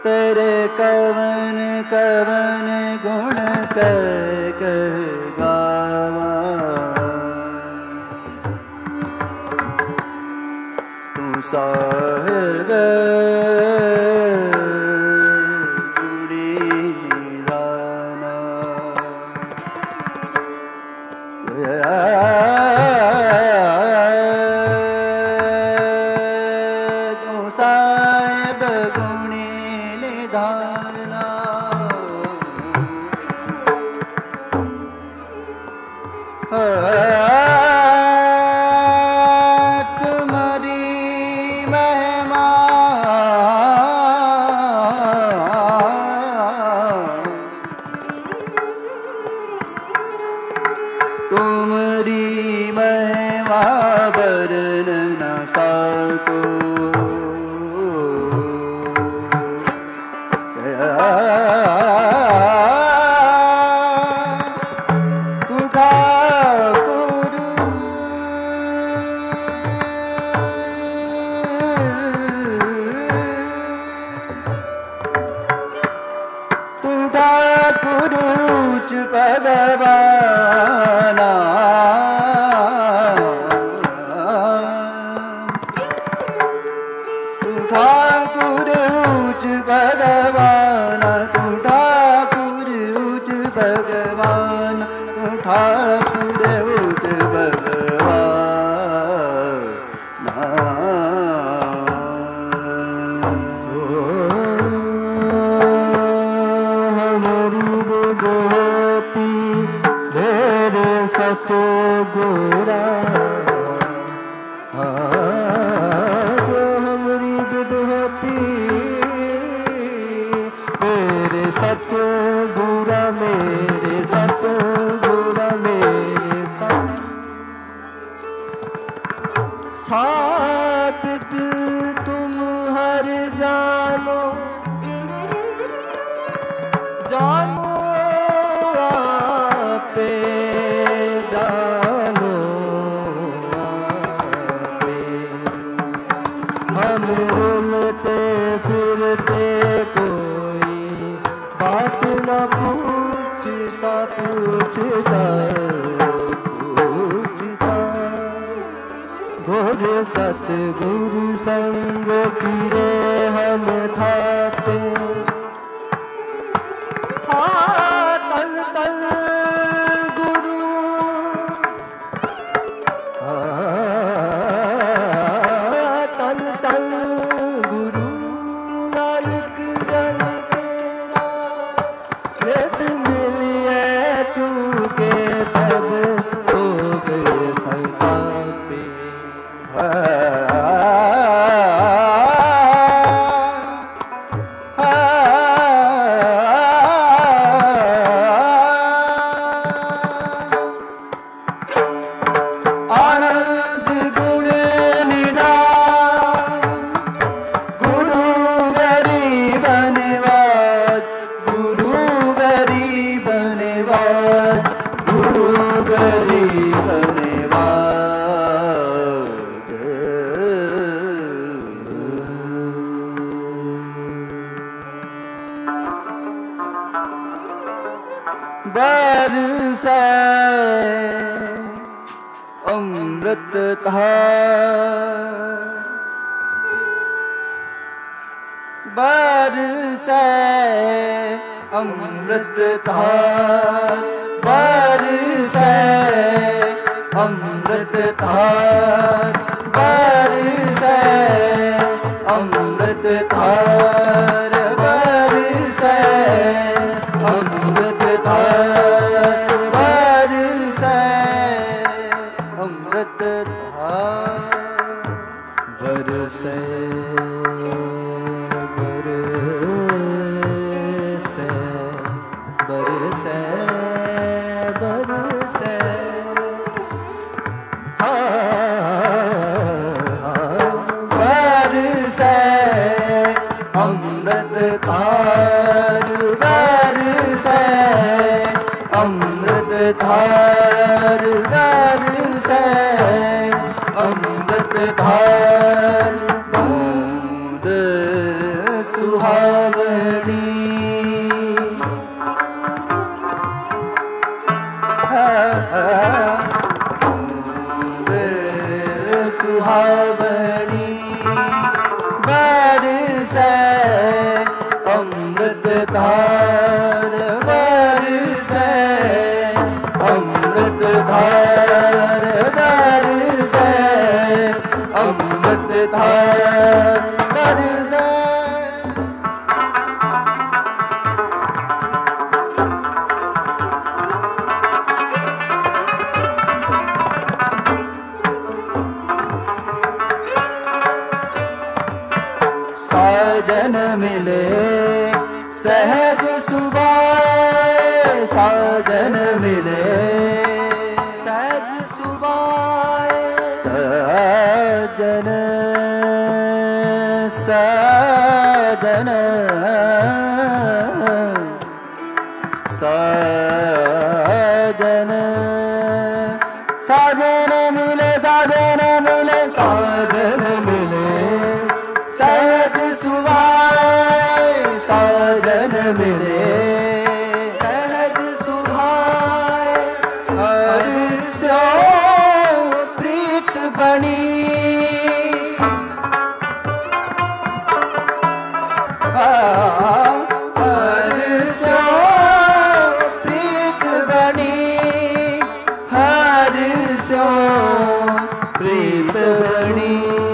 तेरे कवन कवन गुण कह गावा। तू साहिब गुणी निधाना। तू साहिब गुणी निधाना। तुम्हारी महिमा तुम्हारी महिमा वर्णन न सको। कुरुच भगवाना। तू ठाकुर उच भगवान। तू ठाकुर उच भगवान। तू ठाकुर उच भगवान। सस्तो गोरा जो हमारी विदुहती मेरे सस्तो गोरा मेरे सस्तो गोरा मेरे साथ तुम हर जानो जानो आपे जानो आपे। हम रुलते फिरते कोई बात न पूछता पूछता पूछता। घोर सतगुरु संग फिरे हम थाते। तल तल गुरु तल तल गुरु नानक जन तेरा। वेद मिलिए चूके सब हो गए संतापे। बरसे अमृत धार। बरसे अमृत धार। बरसे अमृत धार। बरसे अमृत धार। बरसे अमृत धार। बरसे अमृत धार। बरसे बरसे बरसे बरसे बरसे अमृत धार। बरसे अमृत धार। बरसे अमृत धार। बूंद सुहावनी सुहावनी बरसे अमृत धार बरसे अमृत धार बरसे अमृत धार बरसे। साजन मिले सहज सुभाए साजन मिले सहज सुभाए साजन साजन साजन साजन मिले साजन मिले साजन मिले सहज सुभाए साजन मिले सहज सुभाए हर्षो प्रीत बनी हर्षो प्रीत बनी हर्षो प्रीत बनी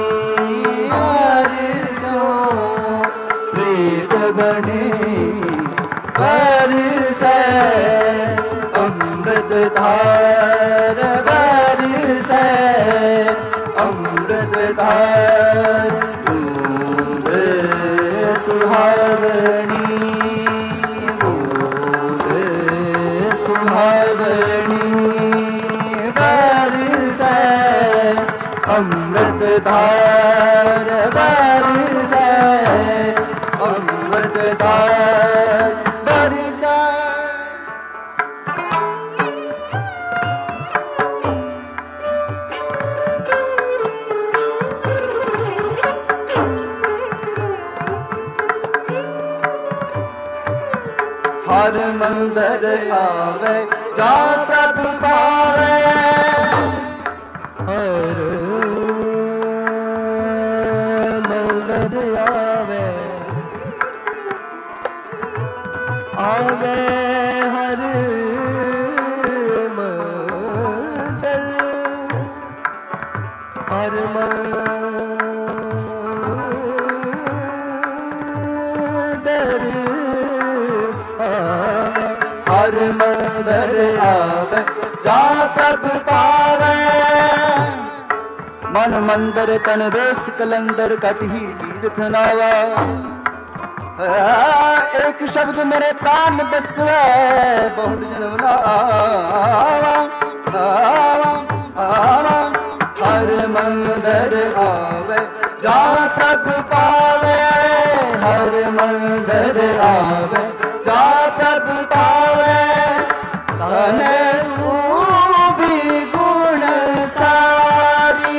बने बरसे अमृत धार बरसे अमृत धार बूंद सुहावनी बूंद सुहावनी बरसे अमृत धार बरसे अमृत धार बरसे। हर मंदिर आवे जा प्रभु पावे हर मंदिर आवे आवे हर मंदिर हर मंदिर हर मंदिर आवे जा प्रभु पावे मन मंदिर तन देश कलंदर कटही तीर्थ नावा एक शब्द मेरे प्राण बस्त है बहुत जन्म हर मंदिर आवे जा प्रभु पावे हर मंदिर आवे जा प्रभु पावे तने खूबी गुण सारी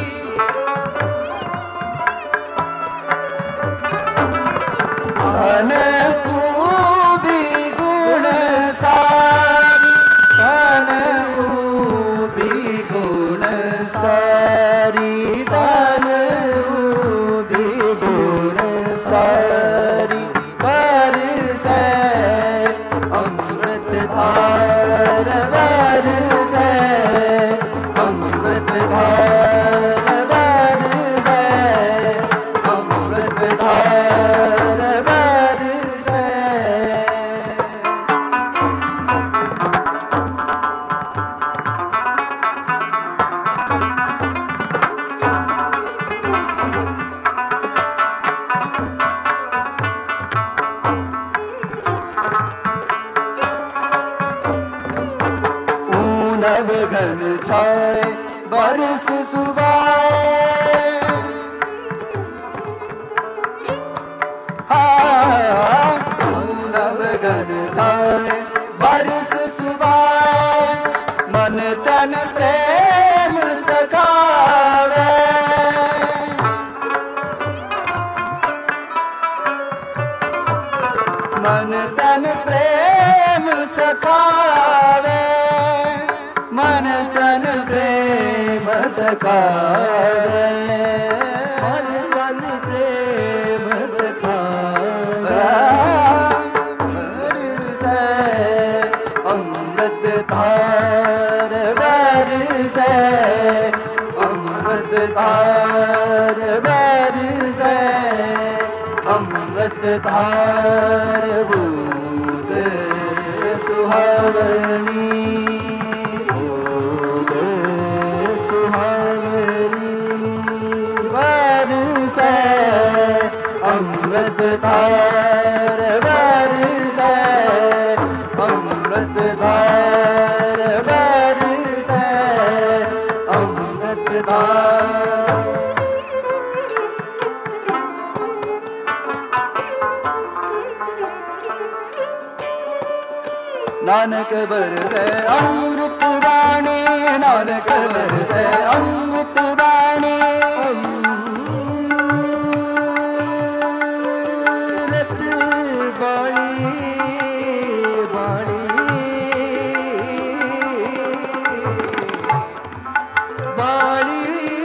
तने खूबी गुण सारी तने खूबी गुण सारी तने खूबी गुण सारी बरसे अमृत धार बरसे अमृत धार बरसे अमृत धार बरसे। नव घन छाए बरस सुबाए नव घन छाए बरस सुबाए मन तन प्रेम सखावे मन तन प्रेम सखावे मन तन प्रेम सखावे, मन तन प्रेम सखावे, बरसे अमृत धार बरसे, अमृत धार बरसे, अमृत धार बूंद सुहावनी, बूंद सुहावनी बरसे, अमृत धार बरसे, अमृत धार बरसे, अमृत धार। नानक बरसे अमृत वाणी, नानक बरसे अमृत वाणी, अमृत वाणी वाणी वाणी,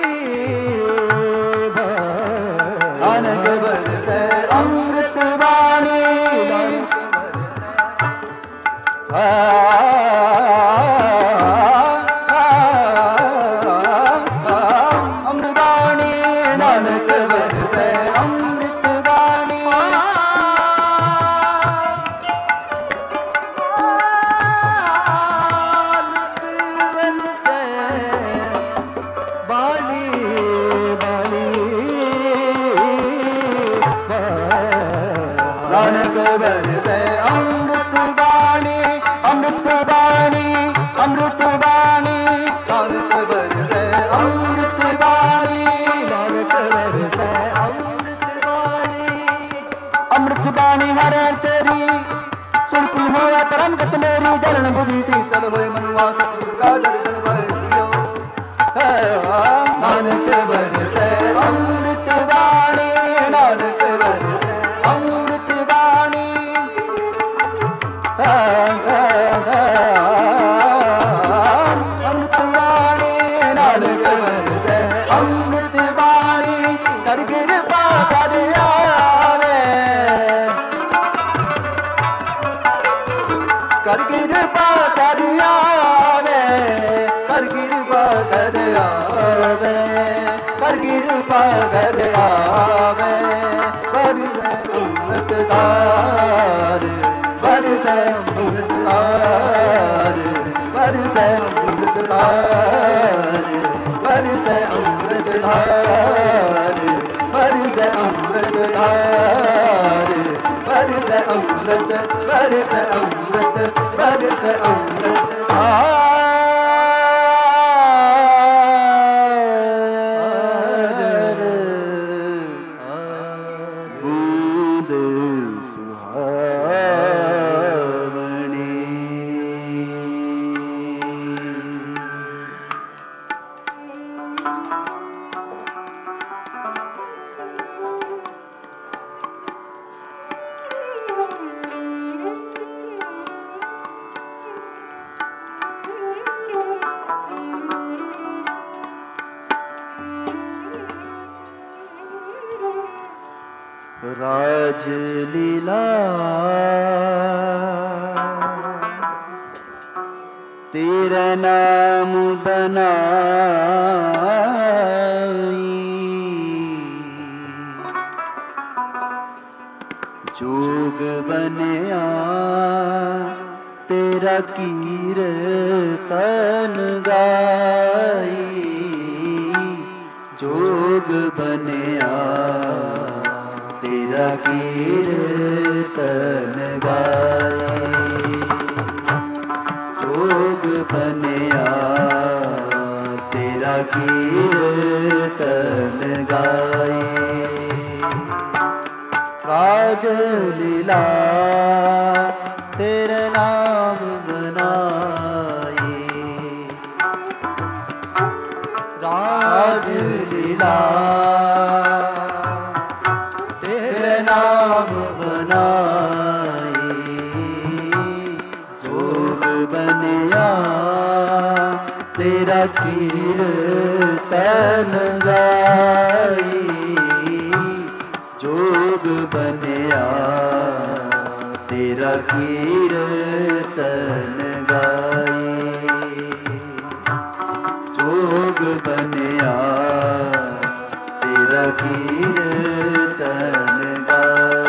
नानक बरसे अमृत वाणी, अमृतवाणी, नानक बरसे अमृतवाणी, बरसे वाणी वाणी, नानक बरसे अमृतवाणी, अमृतवाणी, अमृतवाणी, नानक बरसे अमृतवाणी, नानक बरसे अमृतवाणी, अमृतवाणी हर तेरी सुन सुन होया परम गत मेरी, जलन बुद्धि शीतल होए मनुआ सतगुरु का दर्शन भय दियो, नानक बरसे अमृतवाणी, नानक बरसे अमृतवाणी, अमृतवाणी, नानक बरसे अमृतवाणी, कर कृपा कर आवे, कर कृपा कर आवे, कर कृपा कर आवे, कर कृपा कर आवे, बरसे अमृत धार, बरसे अमृत धार, बरसे अमृत धार, बरसे अमृत धार, बरसे अमृत धार, बरसे अमृत, बरसे अमृत, बरसे अमृत धार, बूंद सुहावनी। राजलीला तेरा नाम बनाई, जोग बनया तेरा कीर्तन गाई, जोग बनया तेरा कीर्तन गाई, जोग बनया तेरा कीर्तन गाई, राजलीला तेरे नाम बनाई, राजलीला तेरे नाम बनाई, जोग बनया तेरा कीर्तन गाई जोग बनया तेरा कीर्तन गाई जोग बनया तेरा कीर्तन गाई।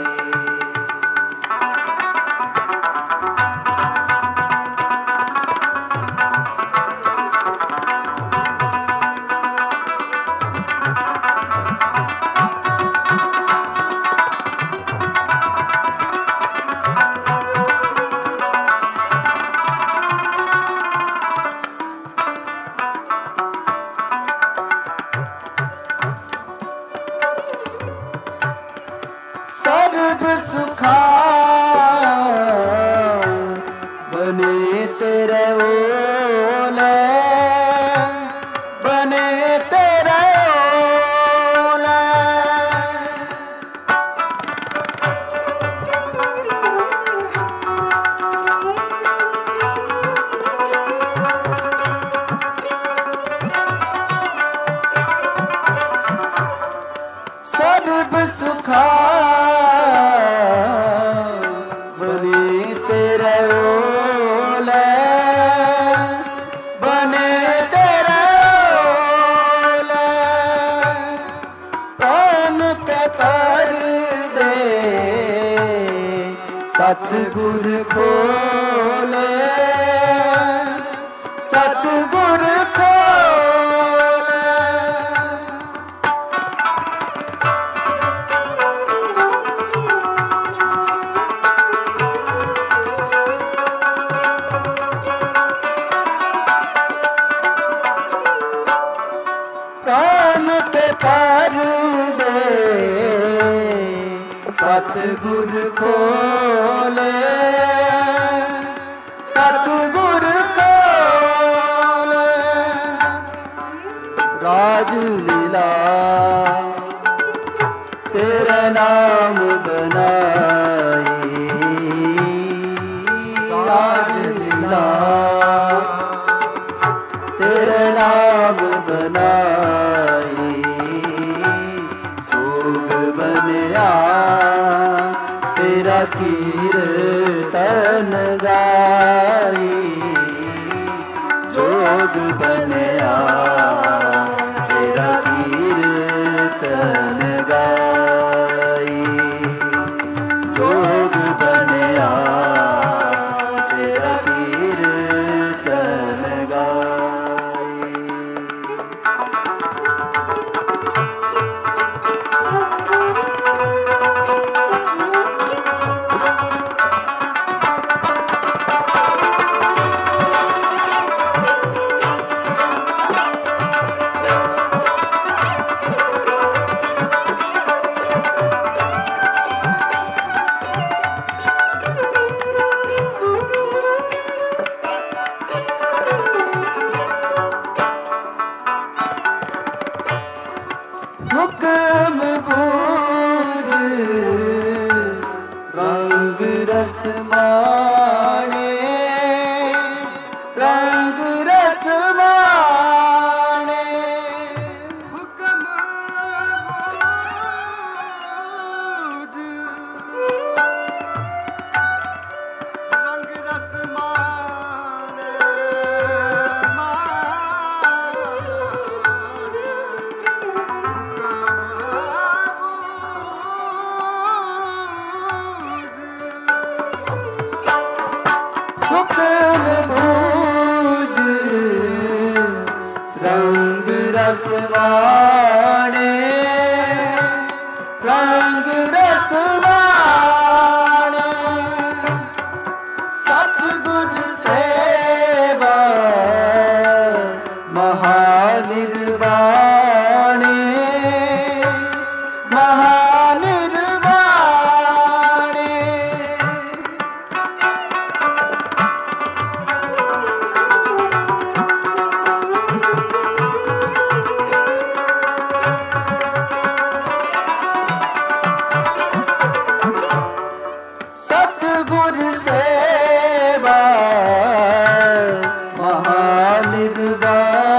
सर्व सुखा बने तेरे ओले, बने तेरे ओले। सर्व सुखा सतगुर खोले, सतगुर खोले। प्राण के पर्दे सतगुर खोले, सतगुर खोले। राजलीला तेरा नाम बनाई, राजलीला तेरा नाम बनाई जोग बनया तेरा कीर्तन गाई जोग बनया तेरा कीर्तन गाई जोग बनया तेरा कीर्तन गाई। हुक्म बूझ रंग रस माणे, रंग रस माणे। हुक्म बूझ रंग रस माणे, हुक्म बूझ रंग रस माणे, रंग रस माणे। सतगुर सेवा महानिर्वाणे, महानिर्वाणे। सतगुर सेवा महानिर्वाण।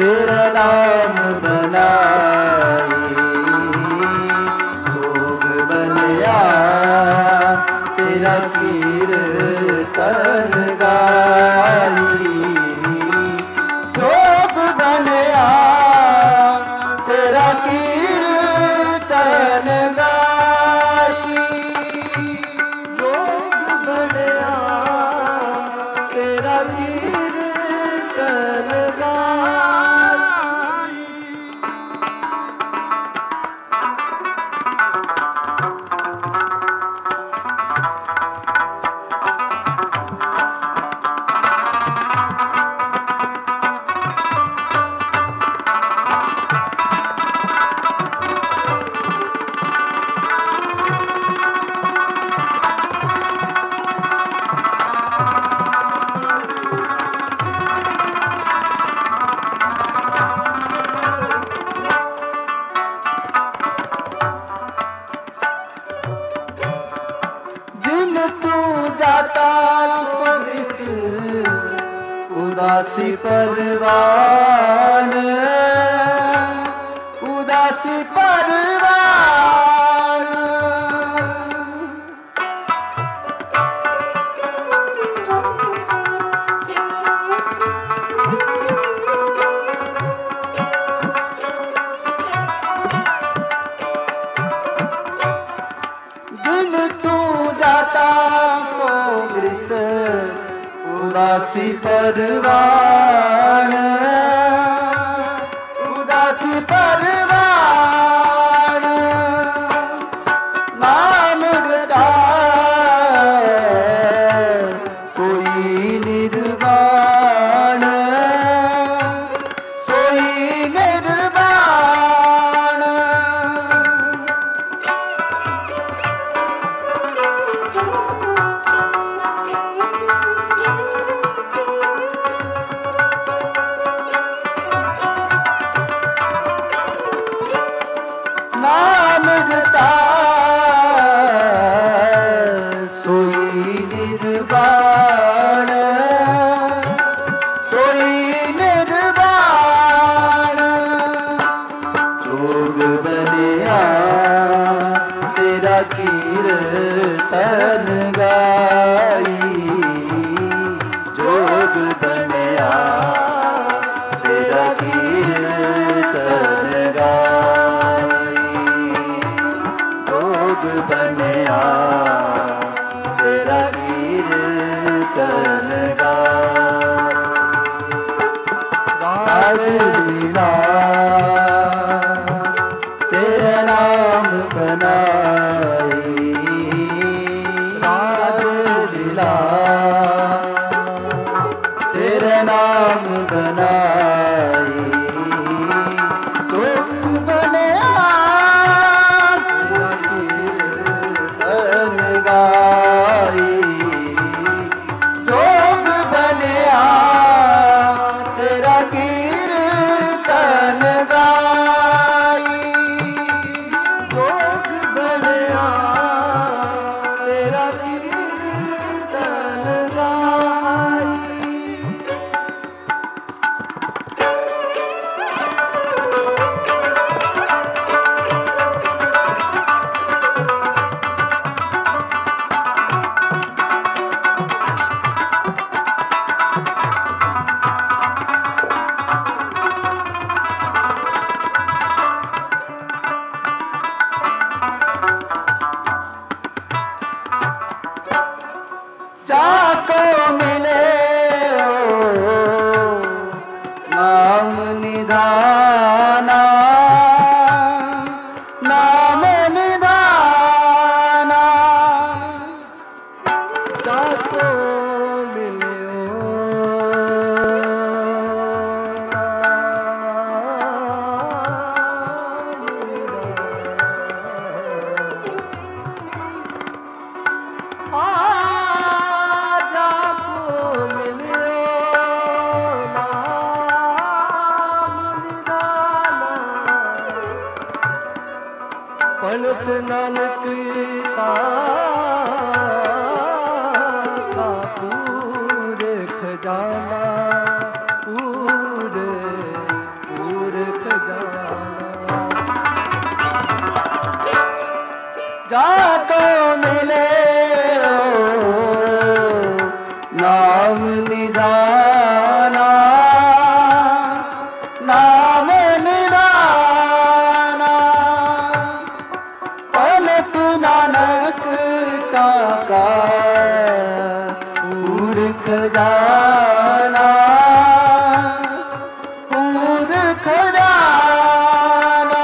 तेरा नाम बनाई, जोग बनया तेरा कीर्तन गाई, जोग बनया तेरा कीर्तन गाई, जोग बनया तेरा कीर्तन गाई। उदासी परवान, उदासी परवान, दिन तू जाता सो ग्रस्त उदासी परवान, उदासी परवान, नाम रटा सोई निर्वाण, सोई निर्वाण, नाम रटा सोई निर्वाण, सोई निर्वाण, जोग बनया तेरा कीर्तन गाई, जोग बनया तेरा कीर्तन गाई, जोग बनया तेरा कीर्तन गाई। लीला तेरा नाम बनाई, लीला तेरा नाम बनाई, तुम बनया तेरा कीर्तन गाई, जोग बनया तेरा कीर्तन गाई, जोग बनया तेरा कीर्तन गाई। जाको मिले नाम निधाना, नाम निधाना, जाको मिले पंडित नानक का पूरे खजाना, पूरे जाको मिले नाम निधाना, नाम निधाना। पलट नानक का मूर्ख जाना, मूर्ख जाना।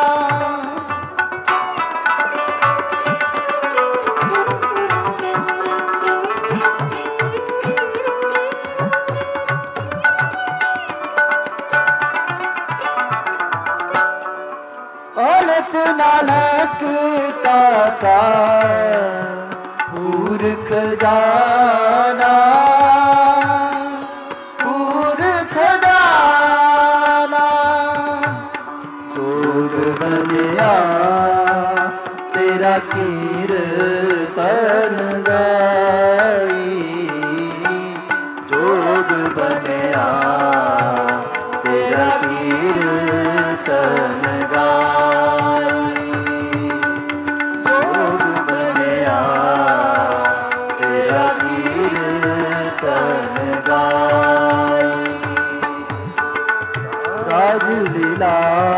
पलट नानक का मूर्ख जाना, मूर्ख जाना। जोग बनिया तेरा कीर्तन गाई, जोग बनिया तेरा कीर्तन गाई, जोग बनिया तेरा कीर्तन गाई। राजलीला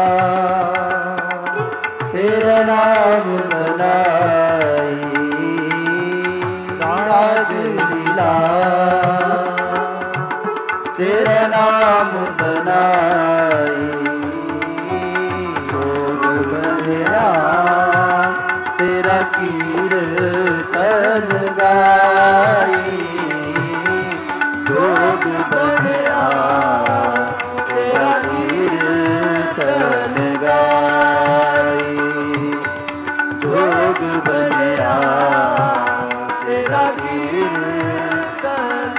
तेरा नाम बनाई, राजलीला तेरा नाम बनाई। जोग बनिया तेरा कीर्तन गाई, जोग बनिया तेरा कीर्तन गाई, जोग बनिया तेरा कीर्तन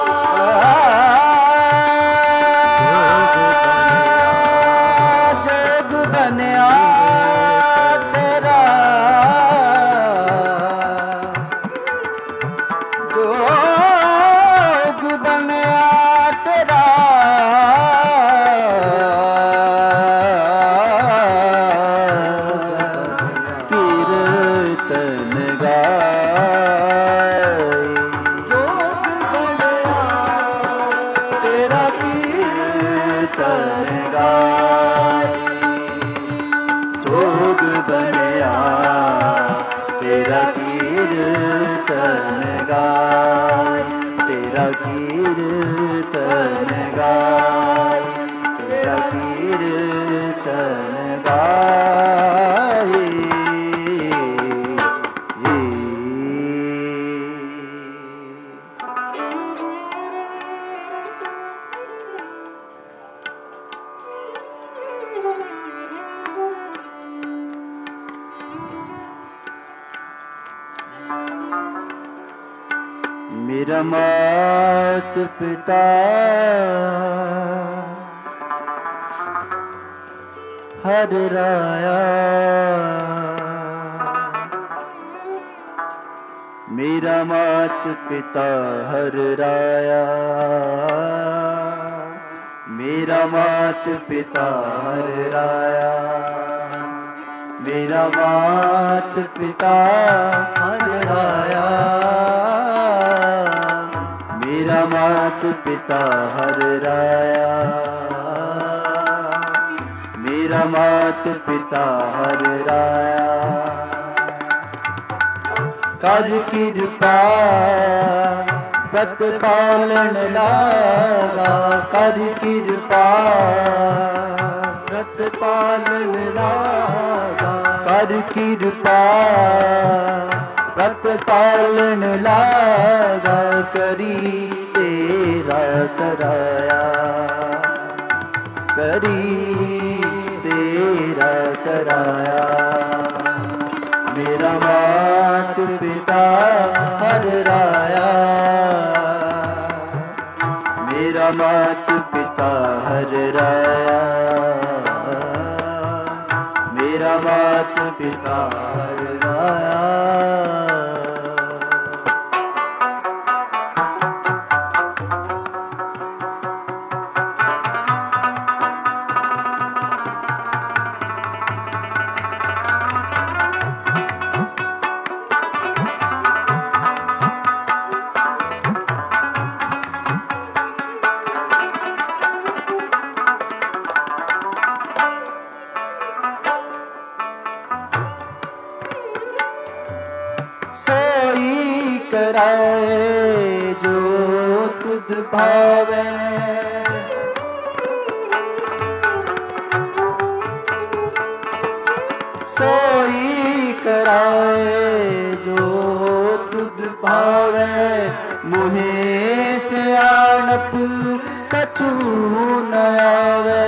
गाई। जोग बनिया तेरा, जोग बनिया तेरा कीर्तन गाई, जोग बनिया तेरा कीर्तन गाई, जोग बनिया तेरा कीर्तन गाई, तेरा कीर्तन गाई, तेरा कीर्तन गाई। मेरा मात पिता हर राया, मेरा मात पिता हर राया, मेरा मात पिता हर राया, मेरा मात पिता हर राया, मेरा मात पिता हर राया, मेरा मात पिता हर राया। कर कृपा प्रतिपालन लागा, कर कृपा प्रतिपालन लागा, कर कृपा प्रतिपालन लागा। करी तेरा कराया, करी तेरा कराया। मेरा मात पिता हर राया, मेरा मात पिता हर राया, मेरा मात पिता हर राया। भावे। सोई कराए जो तुद भावे, मुहे सियाणप कछु न आवे।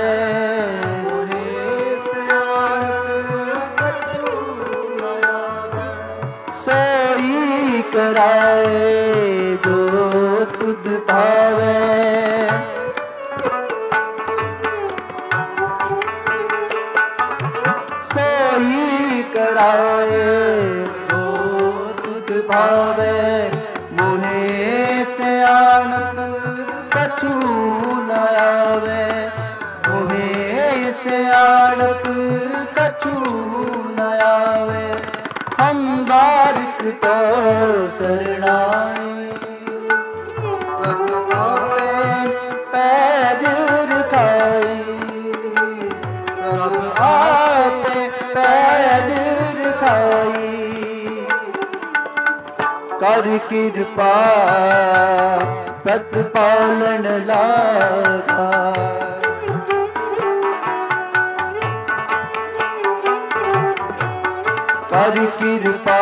सोई कराए जो तुद भावे। सोई कराए जो तुद भावे, मुहे सियाणप कछु न आवे। मुहे सियाणप कछु न आवे। हम बारिक तो शरणाई, पैजर खाई। आपे पैजर खाई। कर कृपा प्रतिपालन लागा। कर कृपा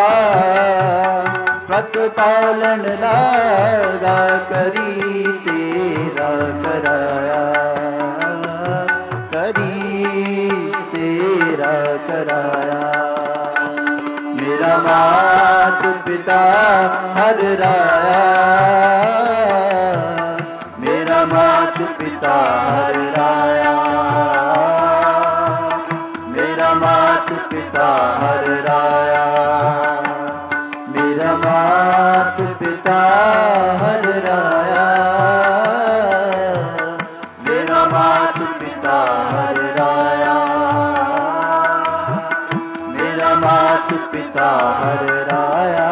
प्रतिपालन लागा। करी तेरा कराया, करी तेरा कराया। मेरा मात पिता हर राया, मेरा मात पिता हर राया। मेरा मात पिता हर राया, मेरा मात पिता हर राया। मेरा मात पिता हर राया, मेरा मात पिता हर राया।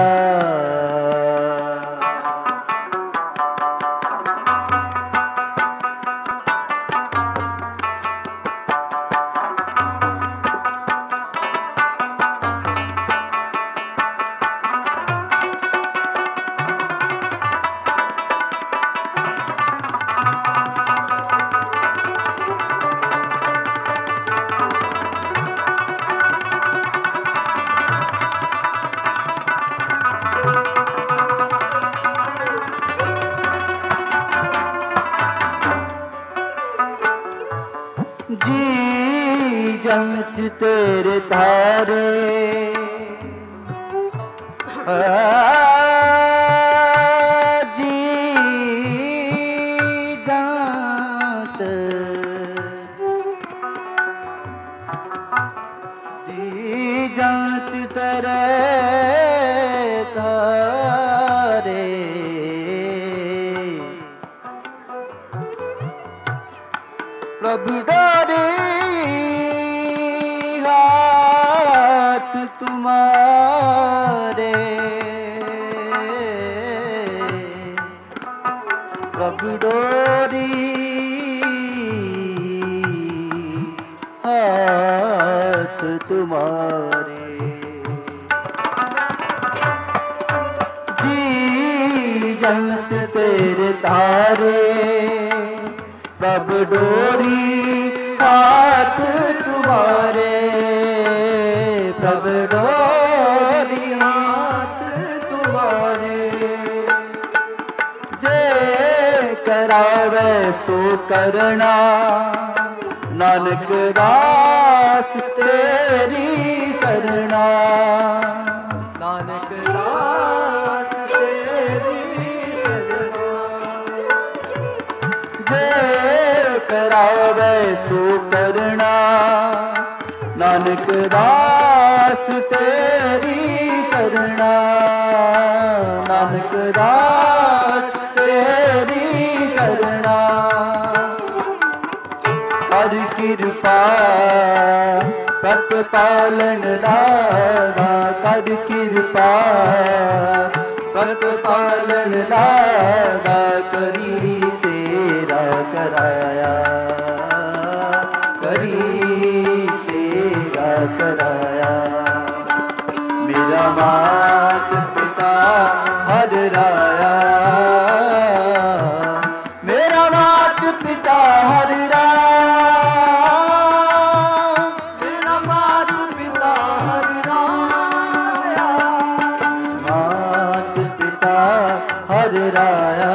जी जंत तेरे धारे, जी जंत, जी जंत तेरे धारे। प्रभु डोरी हाथ तुम्हारे। प्रभु डोरी हाथ तुम्हारे। जी जंत तेरे तारे, प्रभु डोरी हाथ तुम्हारे। प्रभु डोरी हाथ तुम्हारे। जे करावे सो करना, नानक दास तेरी शरणा। नानक दास तेरी शरणा। जे करावे सो करना, नानक दास तेरी शरणा। नानक दास तेरी शरणा। कर कृपा प्रतिपालन लागा। कर कृपा प्रतिपालन लागा। करी तेरा कराया, करी तेरा कराया। मेरा मात पिता हर राया, पिता हरि राम, मेरा मात पिता हरि राम, मात पिता हरि राया,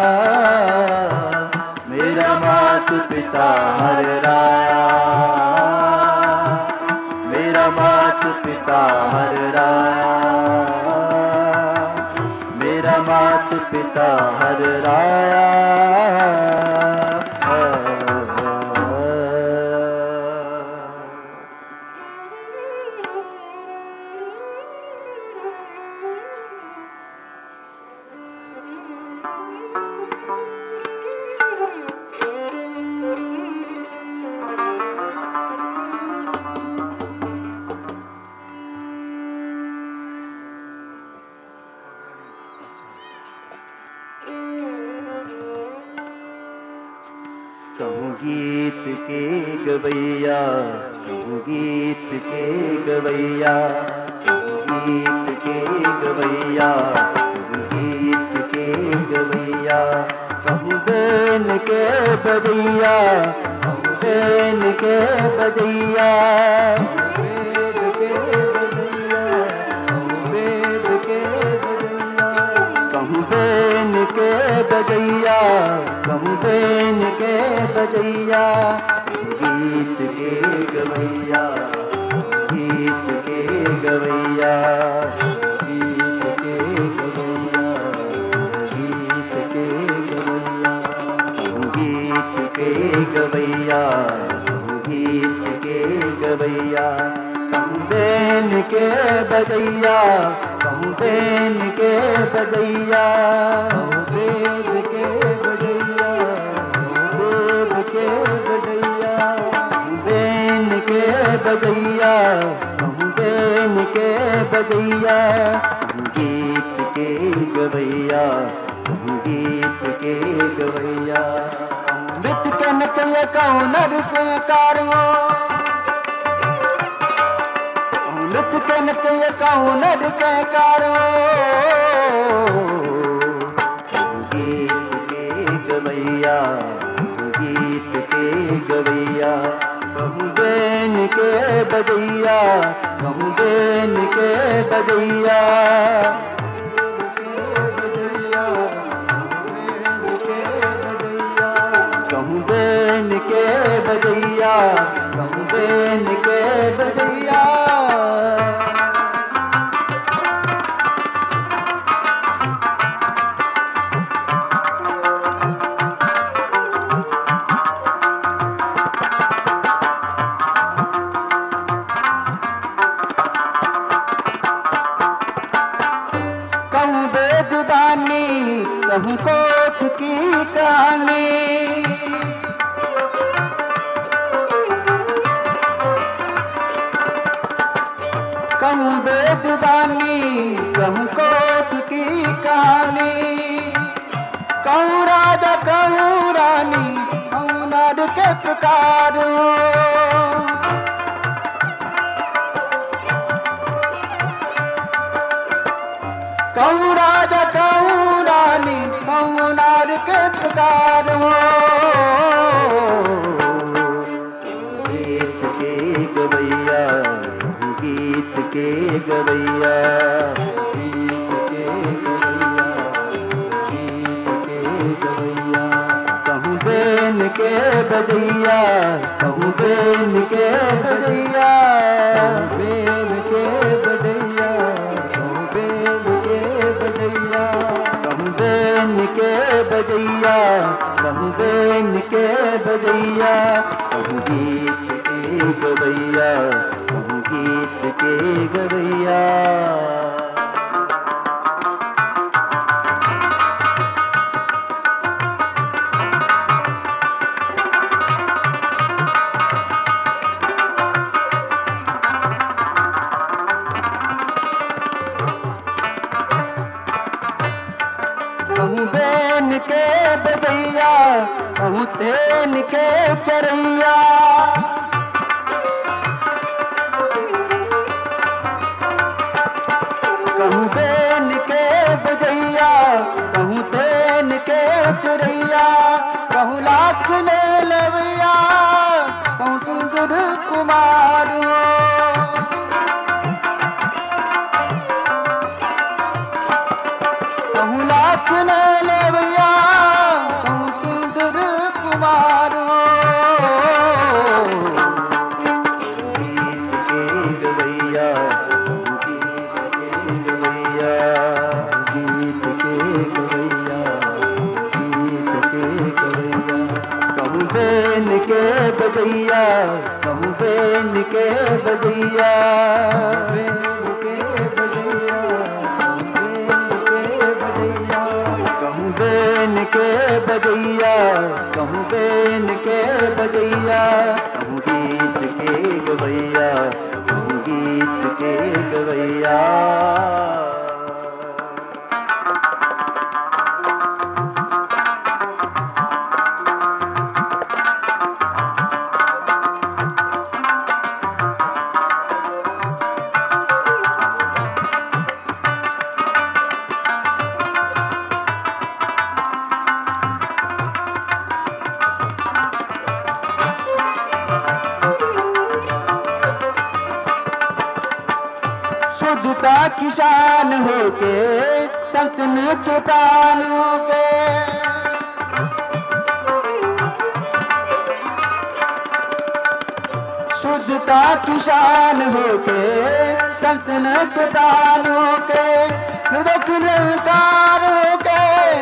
मेरा मात पिता हरि राया, मेरा मात पिता हरि राया, मेरा मात पिता हरि राया। कहूँ गीत के गवैया, कहूँ गीत के गवैया, कहूँ गीत के गवैया, कहूँ गीत के गवैया, कहूँ बेन के बजैया, कहूँ बेन के बजैया, वेद के बजैया, वेद के बजैया, कहूँ बेन के बजैया, कहूँ बेन के बजैया, गीत के गवैया, गीत के गवैया, गीत के गवैया, गीत के गवैया, कहूँ गीत के गवैया, कहूँ गीत के गवैया, कहूँ बेन के बजैया, कहूँ बेन के बजैया, वेद के बजैया, वेद के बजैया, बेन के बजैया, बेन के बजैया, गीत के गवैया, गीत के गवैया, मृत के नचैया कहूँ नर के कारो, मृत के नचैया कहूँ नर के कारो, गीत के गवैया, गीत के गवैया, कहूँ बेन के बजैया, कहूँ बेन के बजैया, कहूँ बेन के बजैया, कहूँ बेन के बजैया। कहूँ बेजुबानी, कहूँ कोख की कहानी, कहूँ बेजुबानी, कहूँ कोख की कहानी, कहूँ राजा कहूँ रानी, कहूँ नार के पुकारो, कहूँ राजा कहूँ रानी, कहूँ नार के पुकारो, गीत के गवैया, गीत के गवैया, गीत के गवैया, गीत के गवैया, कहूँ बेन के बजैया, कहूँ बेन के बजैया, वेद के बजैया, वेद के बजैया, कहूँ बेन के बजैया, कहूँ बेन के बजैया, कहूँ गीत के गवैया, कहूँ गीत के गवैया। कहूँ बेन के बजैया, कहूँ तेन के चरैया, कहूँ बेन के बजैया, कहूँ तेन के चरैया, कहूँ लाख लाख ने लवैया कहूँ सुंदर कुमार हो। कहूँ लाख ने लवैया कहूँ सुंदर कुमार हो। गीत के गवैया गीत के गवैया गीत के गवैया गीत के गवैया कहूँ बेन के बजैया कहूँ बेन के बजैया कहूँ बेन के बजैया कहूँ बेन के बजैया कहूँ गीत के गवैया कहूँ गीत के गवैया। शुद्धता की शान होके संतन के प्राण होके। शुद्धता की शान होके संतन के प्राण होके निरख निरंकार होके।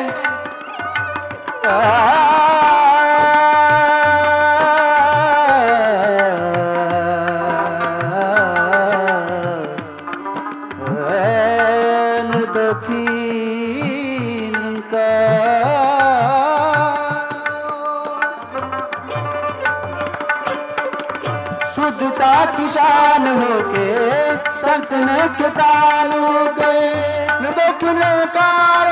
शुद्धता की शान होके संतन के प्राण होके निर्दोष निरंकार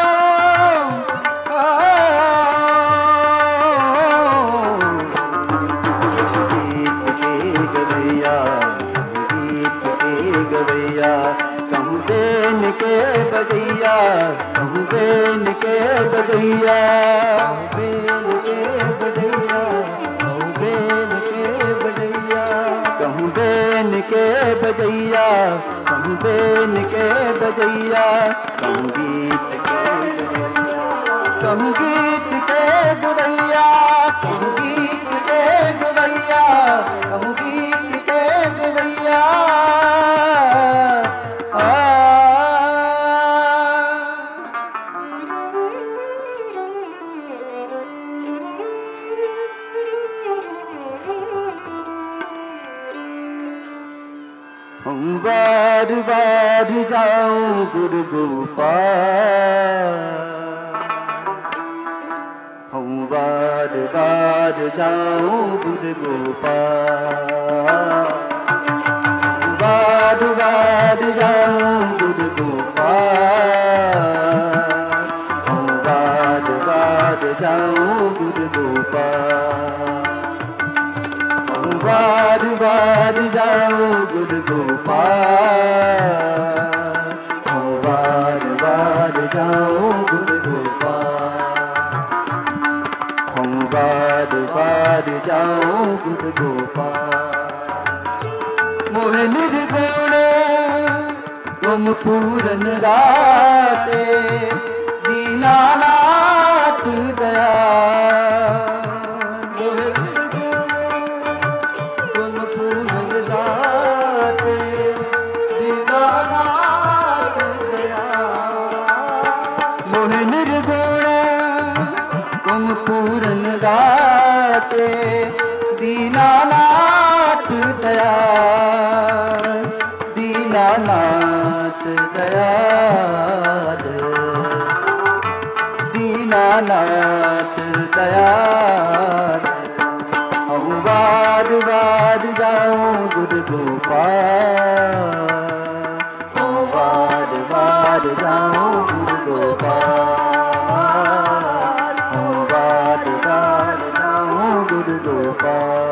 गीत के गवैया गीत के गवैया कहूँ बेन के बजैया कहूँ बेन के बजैया कहूँ बेन के बजैया कहूँ बेन के बजैया कहूँ गीत के कहूँ गीत के गवैया कहूँ गीत के गवैया कहूँ गीत के गवैया। बार बार जाऊं गुरु गोपाल हूँ बार बार जाऊं गुरु गोपाल बार बार जाऊं गुरु गोपाल हूँ बार बार जाऊं गुरु गोपाल बार बार जाऊं गुरु गोपाल बार बार जाऊं गुरु गोपाल बार बार जाऊं गुरु गोपाल। मोहे निर्गुण तुम पूरन गाते दीनानाथ दया पूरन गाते दीनानाथ दया दीनानाथ दयाल दीनानाथ दयाल। हम बार बार जाऊं गुरु गोपाल बार बार जाऊं गुरु गोपाल गुरु गोपाल।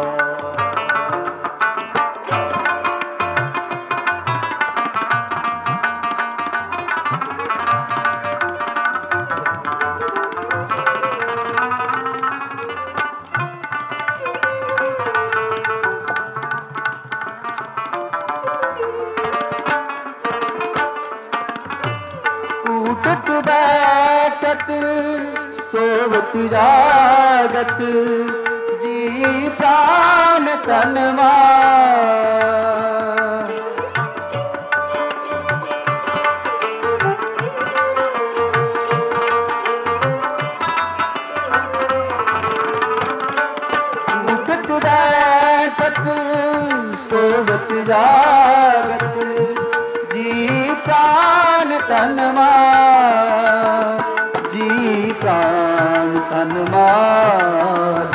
जागत जी प्राण तन मान। उठत बैठत सोवत जागत जी प्राण तन मान। जी प्राण तन मान।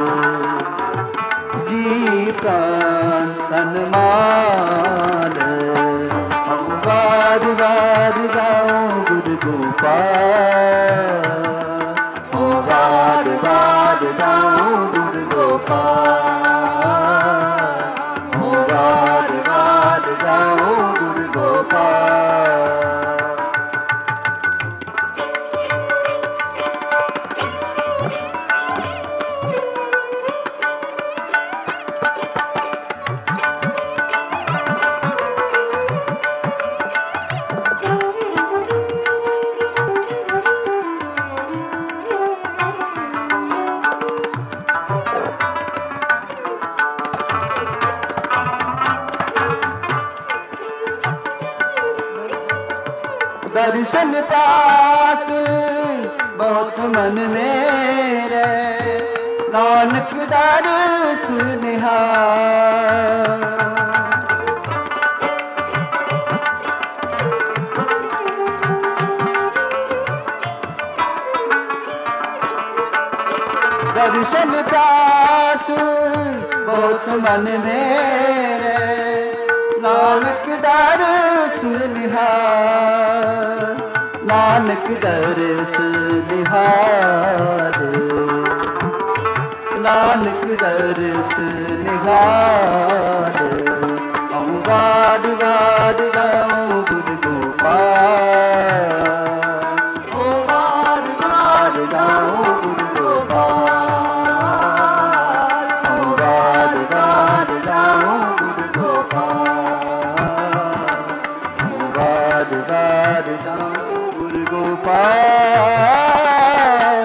जी प्राण तन मान। हम बार बार गाऊं गुरु गोपाल। हम बार बार गाऊं गुरु गोपाल। हम बार बार गाऊं गुरु गोपाल। दर्शन पास बहुत मन मेरे नानक दर्श निहार। दर्शन पास बहुत मन मेरे नानक दर्श निहार। नानक दर्श निहार। नानक दर्श निहार। हम बार बार गाऊं गुरु गोपाल। हम बार बार गाऊं गुरु गोपाल। हम बार बार गाऊं गुरु गोपाल। हम बार बार गाऊं गुरु गोपाल।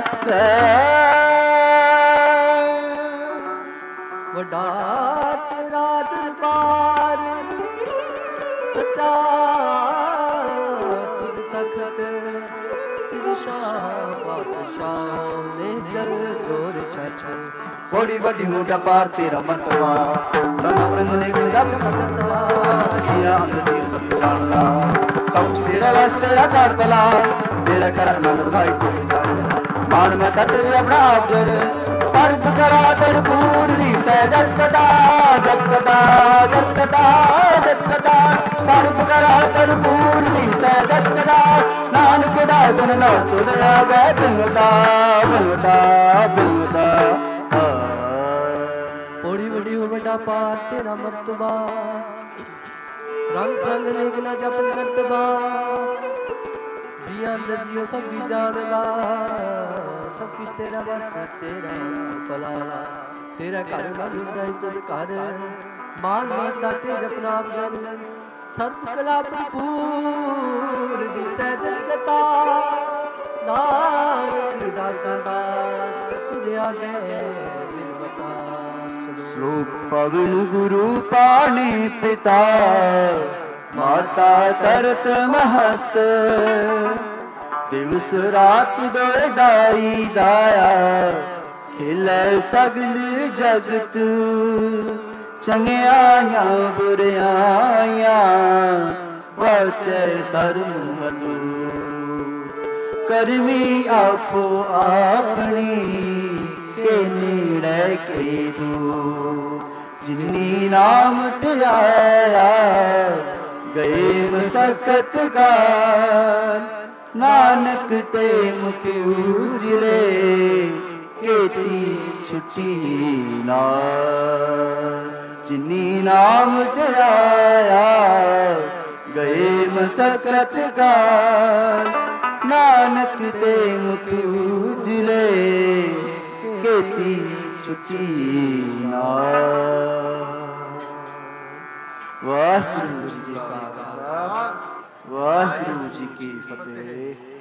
वड्डा तेरा दरबार सच्चा तुझ तखत सिर शाह बादशाह ने जग जोर छछ। बड़ी बड़ी मुंडा पार तेरा मतवा रंग रंग ने गुदा पकड़ता किया अंदर सब जानदा। सब कुछ तेरे वास्ते कर भला तेरा कर मन भाई कोई मान में तट अपना आप जर सर्व करा भरपूर दी सहजत कदा जटकदा जटकदा जटकदा। सर्व करा भरपूर दी सहजत कदा नानक दासन नास तो दया गए बिलता बिलता बिलता। बड़ी बड़ी हो बड़ा पार तेरा मर्तबा रंग रंग लेगना जप करतबा। जी अंदर जियो सब भी जानदा सब कुछ तेरा बस तेरा भला। तेरा घर घर उदाई तुझ घर मान माता ते जपना आप जन सर्व कला भरपूर दी सहज कथा। नानक दासा दास सुधिया गए बिनवता। श्लोक पवन गुरु पाणी पिता माता तरत महत। दिवस रात दोए दाई दाया खिले सगल जगत। चंगियां बुरियां बचे धर्म मधु। करमी आपो अपनी के नीड़े के दो। जिनी नाम ध्याया गए मसकत गान। नानक ते मुख उजले केती छुटी नार। जिनी नाम ध्याया गए मसकत गान। नानक ते मुख उजले केती छुटी नार। वाहिगुरू जी का खालसा वाहिगुरू जी की फतेह।